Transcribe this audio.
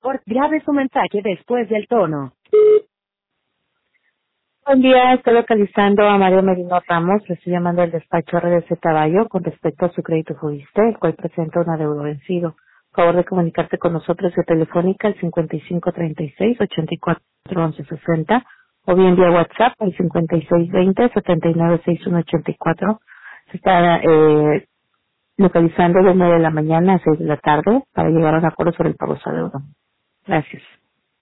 Por grabe su mensaje después del tono. Buen día, estoy localizando a Mario Merino Ramos, le estoy llamando del despacho RDC Caballo con respecto a su crédito Fubiste, el cual presenta un adeudo vencido. Por favor de comunicarte con nosotros vía telefónica al 5536-841160 o bien vía WhatsApp al 5620-796184. Se está localizando de 9 de la mañana a 6 de la tarde para llegar a un acuerdo sobre el pago de su adeudo. Gracias.